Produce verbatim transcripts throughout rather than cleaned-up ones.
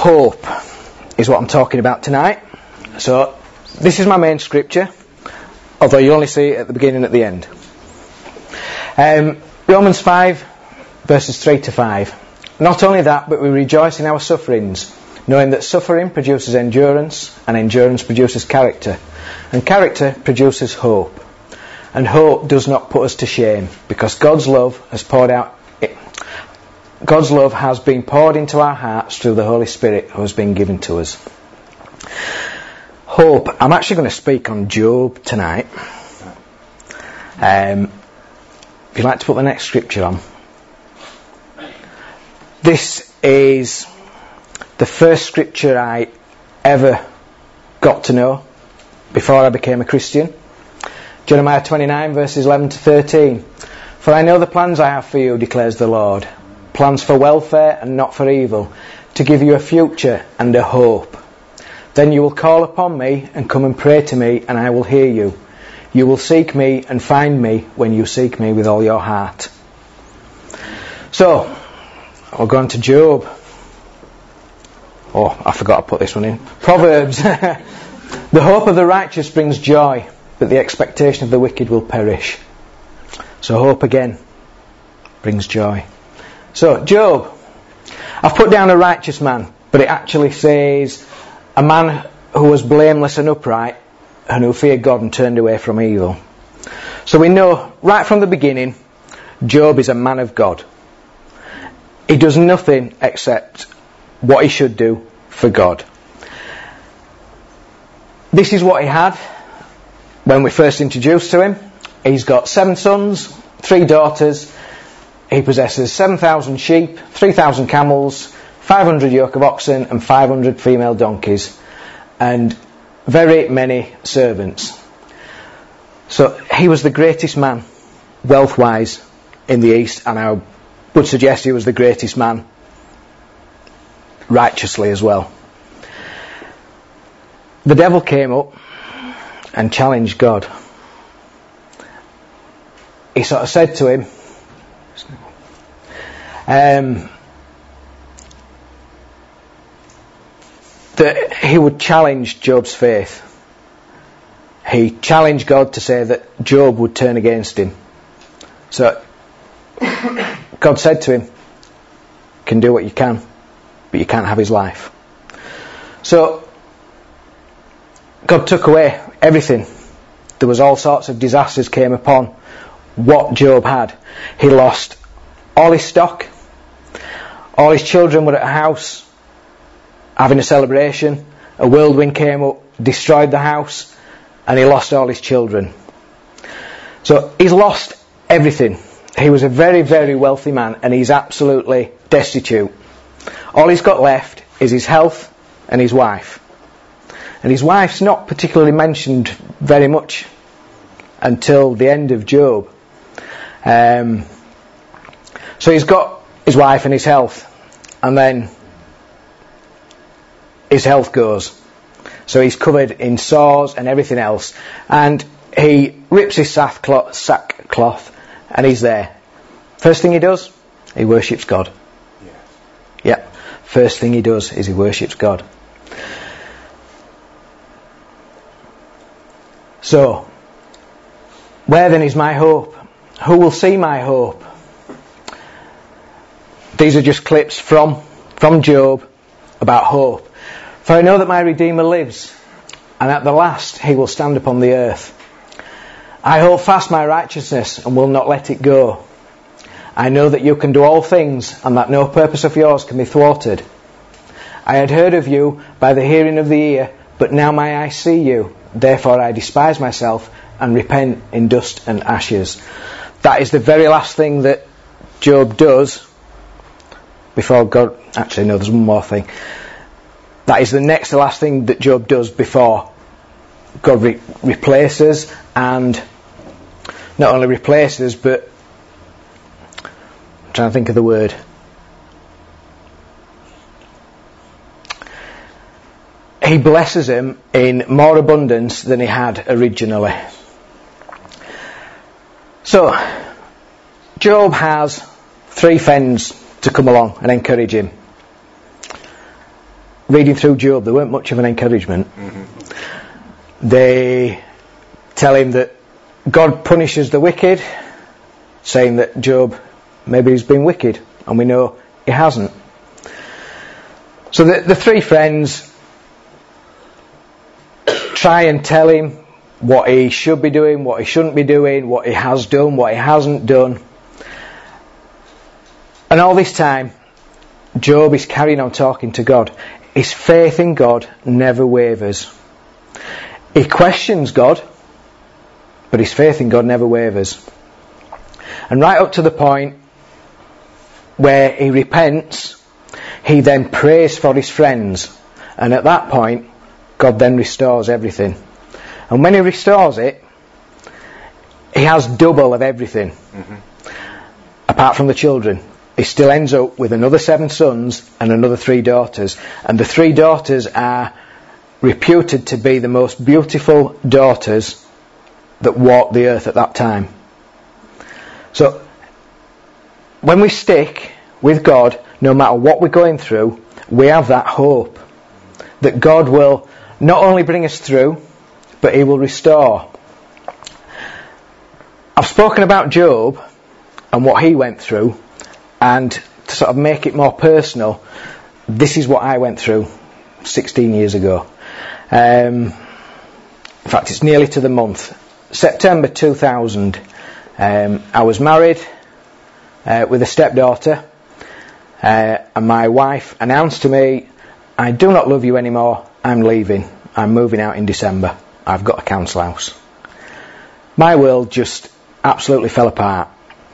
Hope is what I'm talking about tonight. So this is my main scripture, although you only see it at the beginning and at the end. Um, Romans five, verses three to five. Not only that, but we rejoice in our sufferings, knowing that suffering produces endurance, and endurance produces character, and character produces hope. And hope does not put us to shame, because God's love has poured out. God's love has been poured into our hearts through the Holy Spirit who has been given to us. Hope. I'm actually going to speak on Job tonight. Um, if you'd like to put the next scripture on. This is the first scripture I ever got to know before I became a Christian. Jeremiah twenty-nine, verses eleven to thirteen. For I know the plans I have for you, declares the Lord. Plans for welfare and not for evil, to give you a future and a hope. Then you will call upon me and come and pray to me, and I will hear you. You will seek me and find me when you seek me with all your heart. So, we'll go on to Job. Oh, I forgot to put this one in. Proverbs. The hope of the righteous brings joy, but the expectation of the wicked will perish. So hope again brings joy. So, Job. I've put down a righteous man, but it actually says a man who was blameless and upright and who feared God and turned away from evil. So we know right from the beginning, Job is a man of God. He does nothing except what he should do for God. This is what he had when we first introduced to him. He's got seven sons, three daughters. He possesses seven thousand sheep, three thousand camels, five hundred yoke of oxen and five hundred female donkeys, and very many servants. So he was the greatest man, wealth-wise, in the East, and I would suggest he was the greatest man righteously as well. The devil came up and challenged God. He sort of said to him, Um, that he would challenge Job's faith. He challenged God to say that Job would turn against him. So God said to him, you can do what you can, but you can't have his life. So God took away everything. There was all sorts of disasters came upon what Job had. He lost all his stock. All his children were at a house having a celebration. A whirlwind came up, destroyed the house, and he lost all his children. So he's lost everything. He was a very, very wealthy man, and he's absolutely destitute. All he's got left is his health and his wife. And his wife's not particularly mentioned very much until the end of Job. Um, so he's got his wife and his health, and then his health goes. So he's covered in sores and everything else, and he rips his sackcloth, sackcloth and he's there. First thing he does, he worships God. Yeah. yeah. First thing he does is he worships God. So, where then is my hope? Who will see my hope? These are just clips from, from Job about hope. For I know that my Redeemer lives, and at the last he will stand upon the earth. I hold fast my righteousness and will not let it go. I know that you can do all things, and that no purpose of yours can be thwarted. I had heard of you by the hearing of the ear, but now my eyes see you. Therefore I despise myself and repent in dust and ashes. That is the very last thing that Job does before God... Actually, no, there's one more thing. That is the next to last thing that Job does before God re- replaces and not only replaces, but I'm trying to think of the word. He blesses him in more abundance than he had originally. So, Job has three friends to come along and encourage him. reading through Job, they weren't much of an encouragement. Mm-hmm. They tell him that God punishes the wicked, saying that Job, maybe he's been wicked, and we know he hasn't. So the, the three friends try and tell him what he should be doing, what he shouldn't be doing, what he has done, what he hasn't done. And all this time, Job is carrying on talking to God. His faith in God never wavers. He questions God, but his faith in God never wavers. And right up to the point where he repents, he then prays for his friends. And at that point, God then restores everything. And when he restores it, he has double of everything. Mm-hmm. Apart from the children. He still ends up with another seven sons and another three daughters. And the three daughters are reputed to be the most beautiful daughters that walked the earth at that time. So, when we stick with God, no matter what we're going through, we have that hope that God will not only bring us through, but he will restore. I've spoken about Job and what he went through, and to sort of make it more personal, this is what I went through sixteen years ago. Um, in fact, it's nearly to the month. September two thousand. Um, I was married uh, with a stepdaughter, uh, and my wife announced to me, I do not love you anymore, I'm leaving. I'm moving out in December. I've got a council house. My world just absolutely fell apart.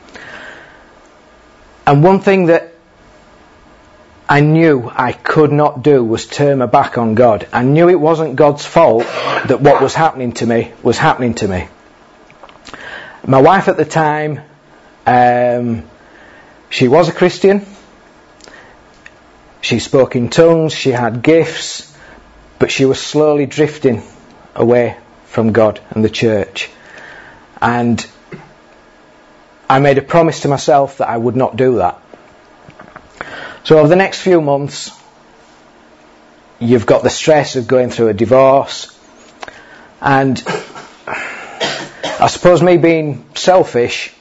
And one thing that I knew I could not do was turn my back on God. I knew it wasn't God's fault that what was happening to me was happening to me. My wife at the time, um, she was a Christian. She spoke in tongues, she had gifts, but she was slowly drifting away from God and the church. And I made a promise to myself that I would not do that. So over the next few months, you've got the stress of going through a divorce, and I suppose me being selfish,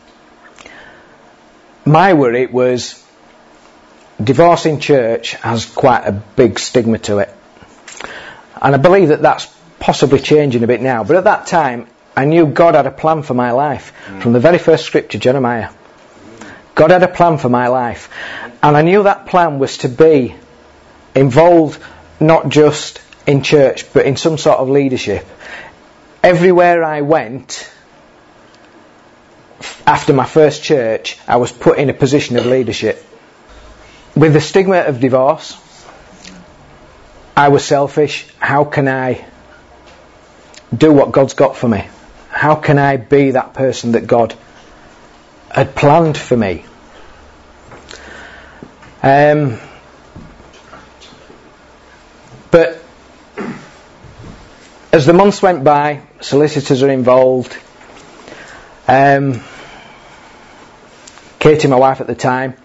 my worry was divorce in church has quite a big stigma to it. And I believe that that's possibly changing a bit now. But at that time, I knew God had a plan for my life. Mm. From the very first scripture, Jeremiah. God had a plan for my life. And I knew that plan was to be involved not just in church, but in some sort of leadership. Everywhere I went, after my first church, I was put in a position of leadership. With the stigma of divorce, I was selfish. How can I do what God's got for me? How can I be that person that God had planned for me? Um, but as the months went by, solicitors are involved. Um, Katie, my wife at the time,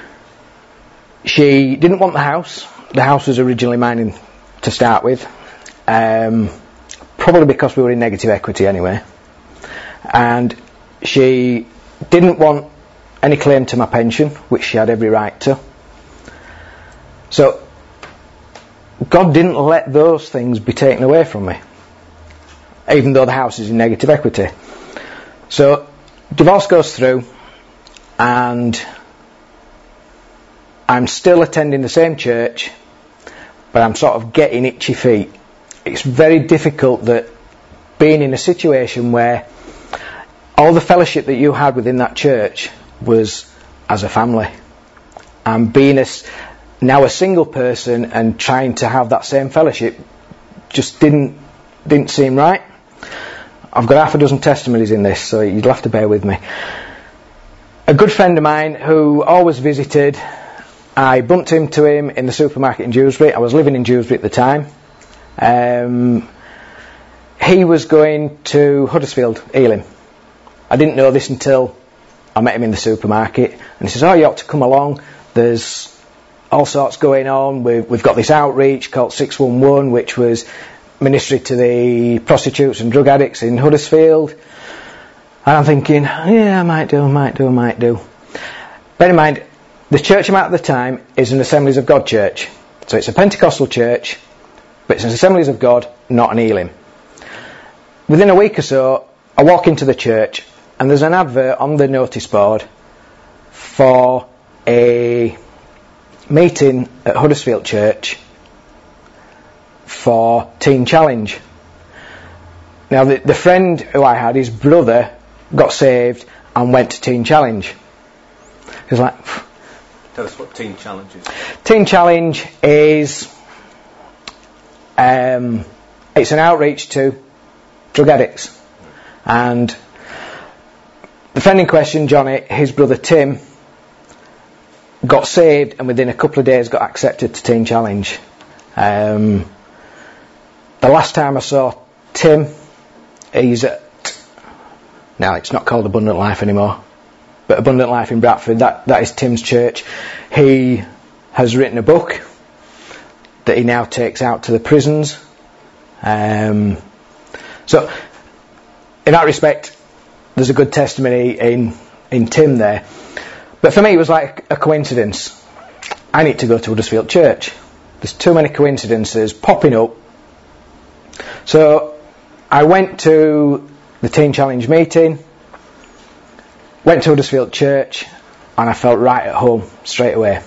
she didn't want the house. The house was originally mine to start with. Um, probably because we were in negative equity anyway. And she didn't want any claim to my pension, which she had every right to. So God didn't let those things be taken away from me, even though the house is in negative equity. So divorce goes through, and I'm still attending the same church, but I'm sort of getting itchy feet. It's very difficult that being in a situation where all the fellowship that you had within that church was as a family, and being a, now a single person and trying to have that same fellowship just didn't didn't seem right. I've got half a dozen testimonies in this, so you'll have to bear with me. A good friend of mine who always visited, I bumped into him in the supermarket in Dewsbury. I was living in Dewsbury at the time. Um, he was going to Huddersfield, Ealing. I didn't know this until I met him in the supermarket, and he says, oh, you ought to come along, there's all sorts going on. We've, we've got this outreach called six one one, which was ministry to the prostitutes and drug addicts in Huddersfield. And I'm thinking, yeah, I might do, I might do, I might do. Bear in mind, the church I'm at at the time is an Assemblies of God church. So it's a Pentecostal church, but it's an Assemblies of God, not an Elim. Within a week or so, I walk into the church and there's an advert on the notice board for a meeting at Huddersfield Church for Teen Challenge. Now the, the friend who I had, his brother got saved and went to Teen Challenge. He was like, phew. Tell us what Teen Challenge is. Teen Challenge is um, it's an outreach to drug addicts. And the friend in question, Johnny, his brother Tim, got saved and within a couple of days got accepted to Teen Challenge. Um, the last time I saw Tim, he's at, now it's not called Abundant Life anymore, but Abundant Life in Bradford, that, that is Tim's church. He has written a book that he now takes out to the prisons. Um, so, in that respect, there's a good testimony in, in Tim there. But for me, it was like a coincidence. I need to go to Huddersfield Church. There's too many coincidences popping up. So, I went to the Teen Challenge meeting, went to Huddersfield Church, and I felt right at home straight away.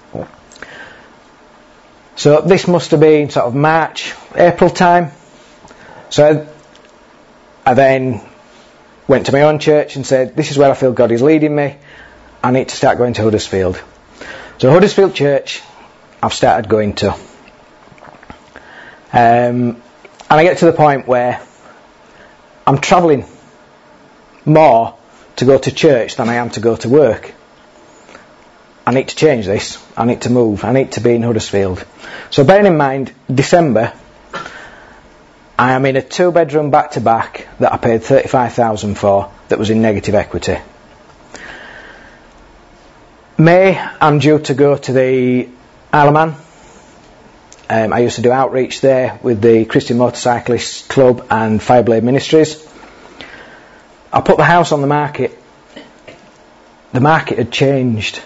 So this must have been sort of March, April time. So I then went to my own church and said, this is where I feel God is leading me. I need to start going to Huddersfield. So Huddersfield Church, I've started going to. Um, and I get to the point where I'm travelling more to go to church than I am to go to work. I need to change this. I need to move. I need to be in Huddersfield. So bearing in mind, December, I am in a two-bedroom back-to-back that I paid thirty-five thousand dollars for that was in negative equity. May, I'm due to go to the Isle of Man. Um, I used to do outreach there with the Christian Motorcyclists Club and Fireblade Ministries. I put the house on the market. The market had changed.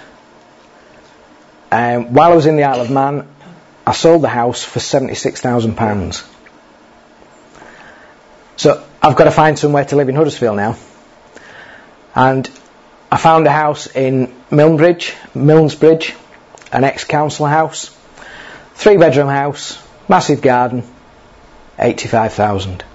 Um, while I was in the Isle of Man, I sold the house for seventy-six thousand pounds. So I've got to find somewhere to live in Huddersfield now. And I found a house in Milnbridge, Milnsbridge, an ex-council house. Three bedroom house, massive garden, eighty-five thousand.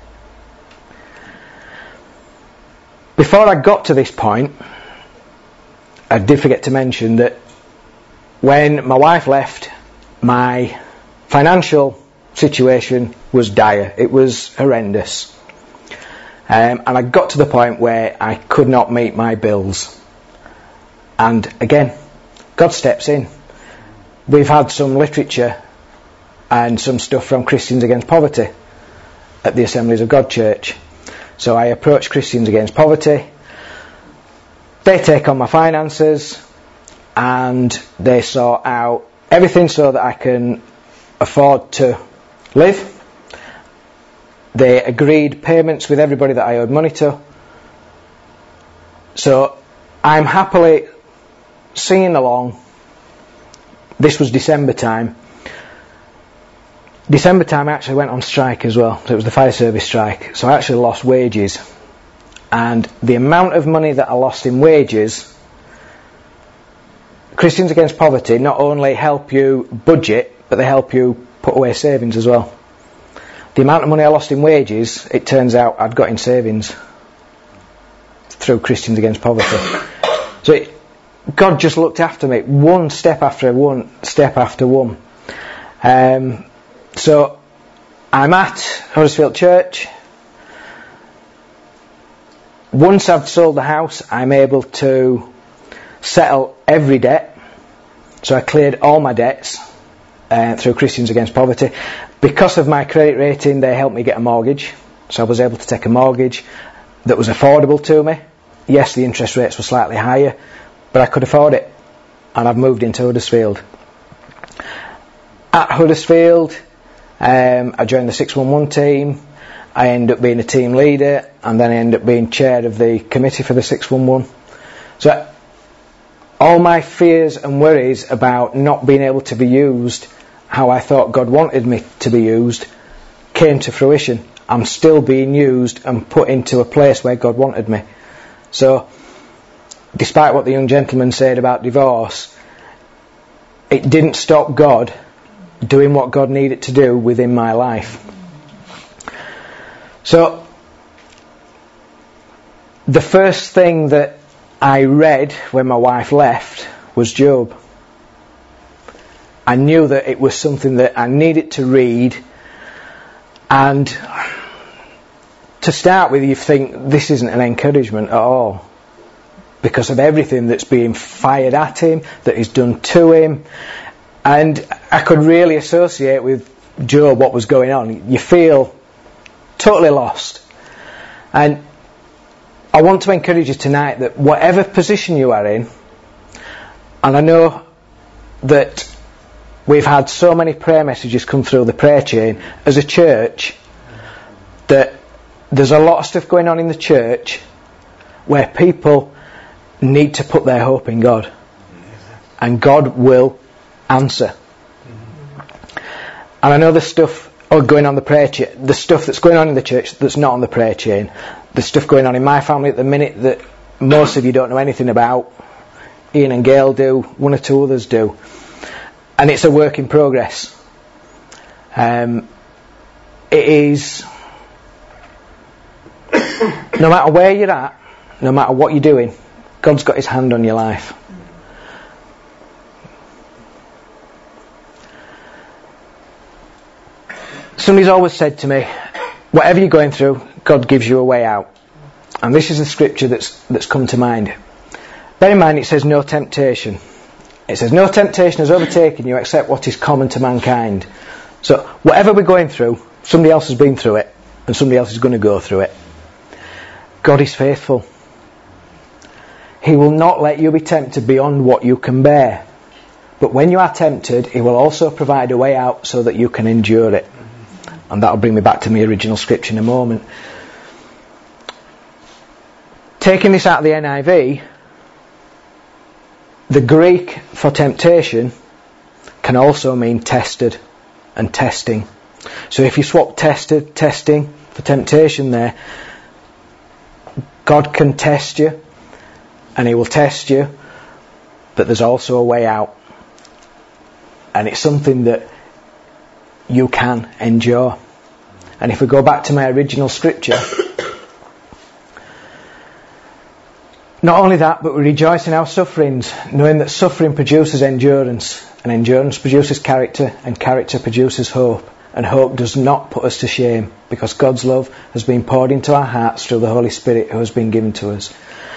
Before I got to this point, I did forget to mention that when my wife left, my financial situation was dire. It was horrendous. Um, and I got to the point where I could not meet my bills. And again, God steps in. We've had some literature and some stuff from Christians Against Poverty at the Assemblies of God Church. So I approach Christians Against Poverty. They take on my finances and they sort out everything so that I can afford to live. They agreed payments with everybody that I owed money to. So I'm happily singing along. This was December time. December time I actually went on strike as well. So it was the fire service strike. So I actually lost wages. And the amount of money that I lost in wages, Christians Against Poverty not only help you budget, but they help you put away savings as well. The amount of money I lost in wages, it turns out I'd got in savings through Christians Against Poverty. So it, God just looked after me, one step after one step after one. Um, so I'm at Huddersfield Church. Once I've sold the house, I'm able to settle every debt. So I cleared all my debts uh, through Christians Against Poverty. Because of my credit rating, they helped me get a mortgage. So I was able to take a mortgage that was affordable to me. Yes, the interest rates were slightly higher, but I could afford it. And I've moved into Huddersfield. at Huddersfield, um, I joined the six one one team. I ended up being a team leader, and then I ended up being chair of the committee for the six one one. So all my fears and worries about not being able to be used how I thought God wanted me to be used came to fruition. I'm still being used and put into a place where God wanted me. So despite what the young gentleman said about divorce, it didn't stop God doing what God needed to do within my life. So the first thing that I read when my wife left was Job. I knew that it was something that I needed to read, and to start with, you think this isn't an encouragement at all because of everything that's being fired at him, that is done to him. And I could really associate with Job what was going on. You feel totally lost. And I want to encourage you tonight that whatever position you are in, and I know that we've had so many prayer messages come through the prayer chain as a church, that there's a lot of stuff going on in the church where people need to put their hope in God, and God will answer. And I know the stuff going on the prayer chain, the stuff that's going on in the church that's not on the prayer chain, the stuff going on in my family at the minute that most of you don't know anything about. Ian and Gail do, one or two others do, and it's a work in progress. Um, it is, no matter where you're at, no matter what you're doing, God's got his hand on your life. Somebody's always said to me, whatever you're going through, God gives you a way out. And this is the scripture that's that's come to mind. Bear in mind, it says no temptation. It says no temptation has overtaken you except what is common to mankind. So whatever we're going through, somebody else has been through it, and somebody else is going to go through it. God is faithful. He will not let you be tempted beyond what you can bear. But when you are tempted, he will also provide a way out so that you can endure it. And that'll bring me back to my original scripture in a moment. Taking this out of the N I V, the Greek for temptation can also mean tested and testing. So if you swap tested, testing for temptation there, God can test you, and he will test you, but there's also a way out. And it's something that you can endure. And if we go back to my original scripture, not only that, but we rejoice in our sufferings, knowing that suffering produces endurance, and endurance produces character, and character produces hope. And hope does not put us to shame, because God's love has been poured into our hearts through the Holy Spirit who has been given to us.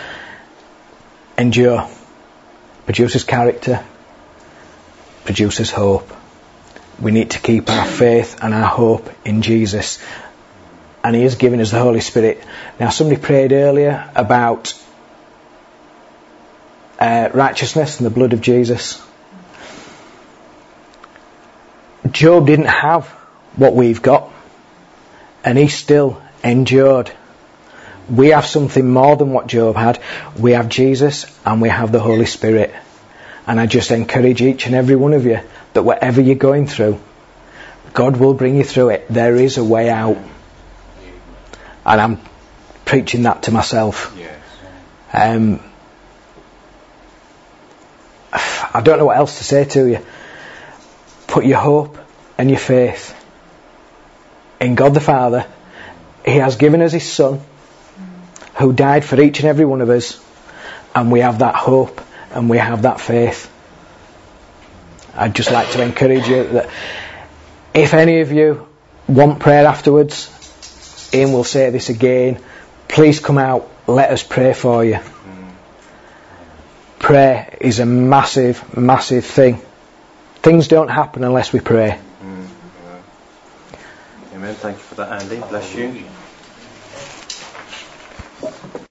Endure produces character, produces hope. We need to keep our faith and our hope in Jesus, and he has given us the Holy Spirit. Now, somebody prayed earlier about uh, righteousness and the blood of Jesus. Job didn't have what we've got, and he still endured. We have something more than what Job had. We have Jesus, and we have the Holy Spirit. And I just encourage each and every one of you that whatever you're going through, God will bring you through it. There is a way out. And I'm preaching that to myself. Um, I don't know what else to say to you. Put your hope and your faith in God the Father. He has given us his Son, who died for each and every one of us, and we have that hope and we have that faith. I'd just like to encourage you that if any of you want prayer afterwards, Ian will say this again, please come out, let us pray for you. Prayer is a massive, massive thing. Things don't happen unless we pray. Mm, Amen. Thank you for that, Andy. Bless you.